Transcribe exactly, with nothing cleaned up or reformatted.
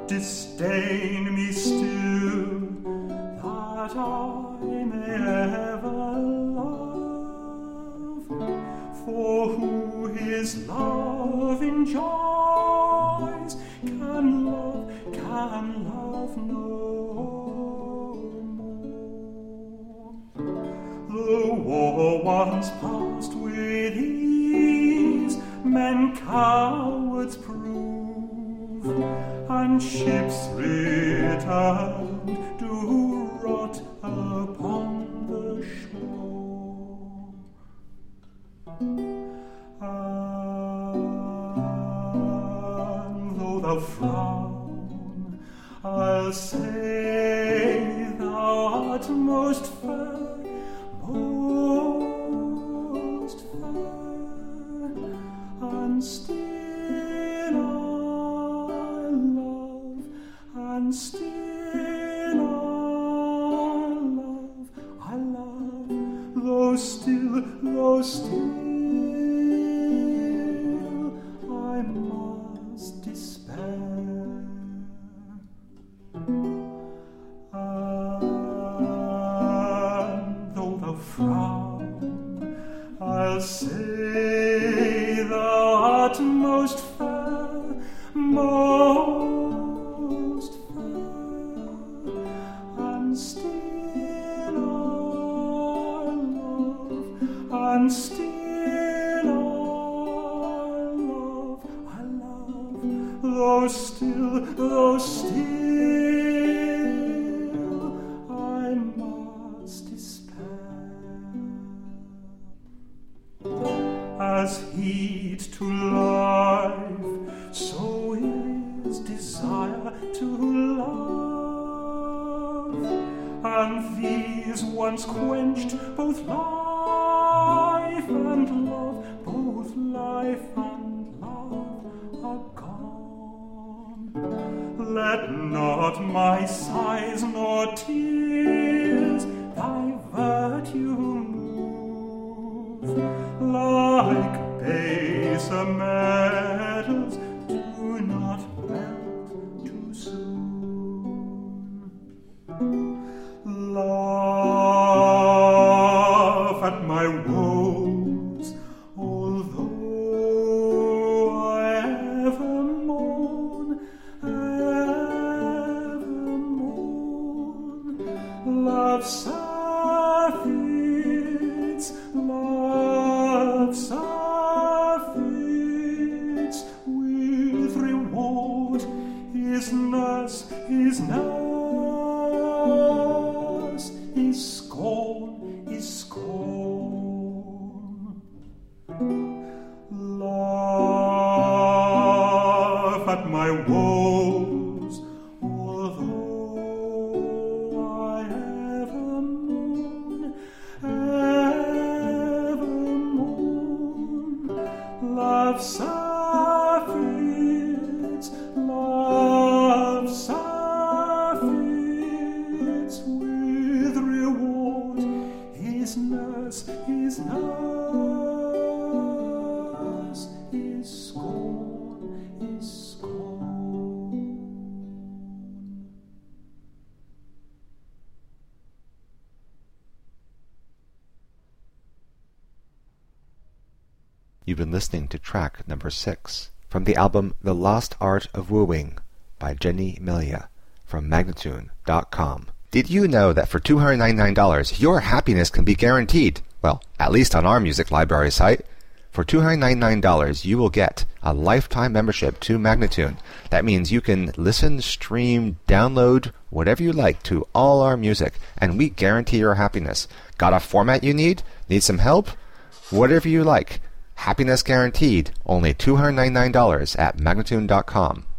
disdain me still, that I may ever love. For who his love enjoys can love, can love no more. The war once passed with ease, men cowards prove, and ships returned do rot upon the shore. And though thou frown, I'll say thou art most fair, most fair, and still I love, and still I love, I love, though still, though still I must despair. And though thou frown, I'll say thou art most fair, most fair, and still I love, and still I love, though still, though still I must despair. As heat to life, so is desire to love, and these once quenched, both life and love, both life and love are gone. Let not my sighs nor tears thy virtue move, like baser metals do not melt too soon. Laugh at my woes, although I ever mourn, ever mourn. Love surfeits, love surfeits with reward. His nurse, his nurse, his scorn, his scorn. Laugh at my woes, although I ever mourn, ever mourn. Love surfeits, love surfeits with reward. His nurse, his nurse, his scorn, his scorn. You've been listening to track number six from the album The Lost Art of Wooing by Jenny Melia from Magnatune dot com. Did you know that for two hundred ninety-nine dollars your happiness can be guaranteed? Well, at least on our music library site. For two hundred ninety-nine dollars you will get a lifetime membership to Magnatune. That means you can listen, stream, download, whatever you like to all our music, and we guarantee your happiness. Got a format you need? Need some help? Whatever you like. Happiness guaranteed. Only two hundred ninety-nine dollars at Magnatune dot com.